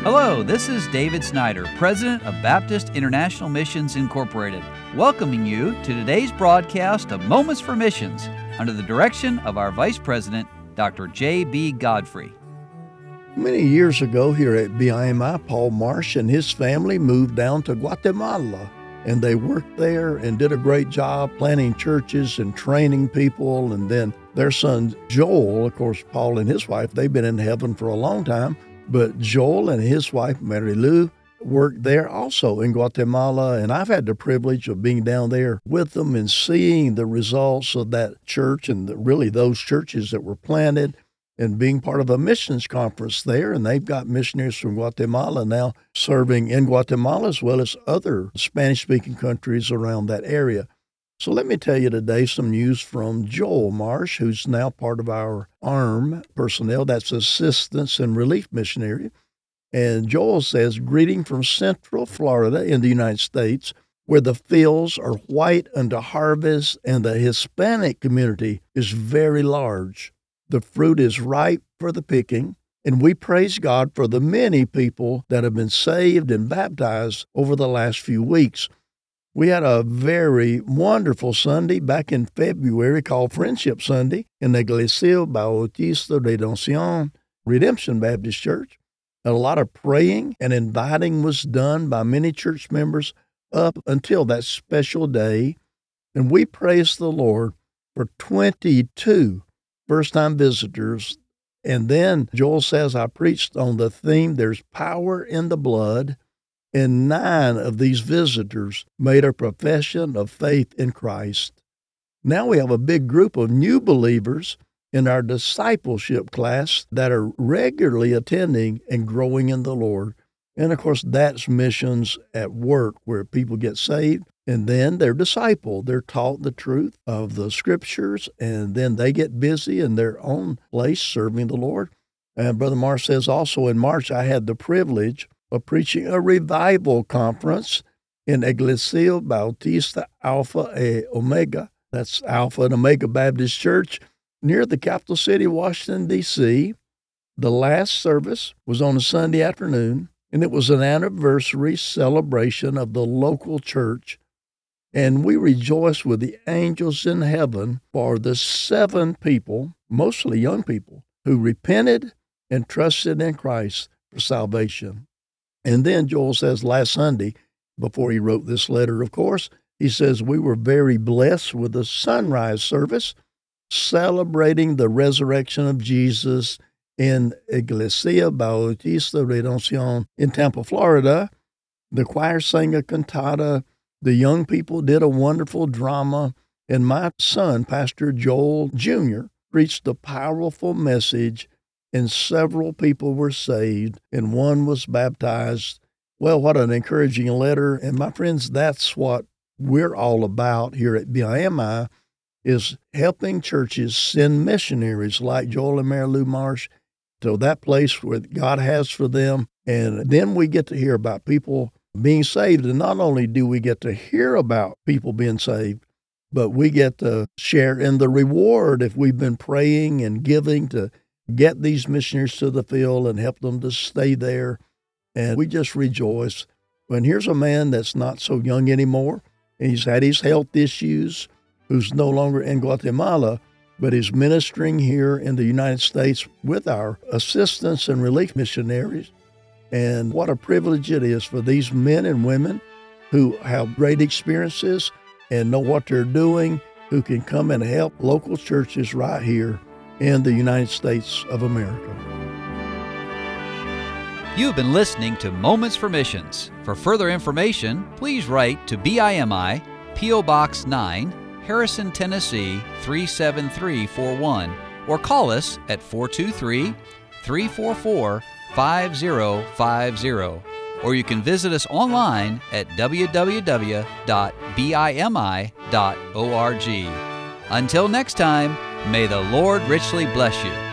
Hello, this is David Snyder, President of Baptist International Missions Incorporated, welcoming you to today's broadcast of Moments for Missions under the direction of our Vice President, Dr. J.B. Godfrey. Many years ago here at BIMI, Paul Marsh and his family moved down to Guatemala, and they worked there and did a great job planting churches and training people. And then their son Joel, of course, Paul and his wife, they've been in heaven for a long time, but Joel and his wife, Mary Lou, worked there also in Guatemala, and I've had the privilege of being down there with them and seeing the results of that church and really those churches that were planted, and being part of a missions conference there. And they've got missionaries from Guatemala now serving in Guatemala as well as other Spanish-speaking countries around that area. So let me tell you today some news from Joel Marsh, who's now part of our ARM personnel, that's Assistance and Relief Missionary. And Joel says, greeting from Central Florida in the United States, where the fields are white unto harvest and the Hispanic community is very large. The fruit is ripe for the picking, and we praise God for the many people that have been saved and baptized over the last few weeks. We had a very wonderful Sunday back in February called Friendship Sunday in the Iglesia Bautista Redemption Baptist Church. And a lot of praying and inviting was done by many church members up until that special day. And we praise the Lord for 22 first-time visitors. And then Joel says, I preached on the theme, There's Power in the Blood. And 9 of these visitors made a profession of faith in Christ. Now we have a big group of new believers in our discipleship class that are regularly attending and growing in the Lord. And of course, that's missions at work where people get saved and then they're discipled. They're taught the truth of the scriptures, and then they get busy in their own place serving the Lord. And Brother Marsh says also in March, I had the privilege of preaching a revival conference in Iglesia Bautista Alpha e Omega. That's Alpha and Omega Baptist Church near the capital city, Washington, D.C. The last service was on a Sunday afternoon, and it was an anniversary celebration of the local church. And we rejoiced with the angels in heaven for the 7 people, mostly young people, who repented and trusted in Christ for salvation. And then Joel says last Sunday, before he wrote this letter, of course, he says, we were very blessed with a sunrise service celebrating the resurrection of Jesus in Iglesia Bautista Redemption in Tampa, Florida. The choir sang a cantata. The young people did a wonderful drama. And my son, Pastor Joel Jr., preached a powerful message, and several people were saved, and one was baptized. Well, what an encouraging letter. And my friends, that's what we're all about here at BIMI, is helping churches send missionaries like Joel and Mary Lou Marsh to that place where God has for them. And then we get to hear about people being saved. And not only do we get to hear about people being saved, but we get to share in the reward if we've been praying and giving to get these missionaries to the field and help them to stay there. And we just rejoice. And here's a man that's not so young anymore, and he's had his health issues, who's no longer in Guatemala, but is ministering here in the United States with our assistance and relief missionaries. And what a privilege it is for these men and women who have great experiences and know what they're doing, who can come and help local churches right here in the United States of America. You've been listening to Moments for Missions. For further information, please write to BIMI, P.O. Box 9, Harrison, Tennessee 37341, or call us at 423-344-5050. Or you can visit us online at www.bimi.org. Until next time, may the Lord richly bless you.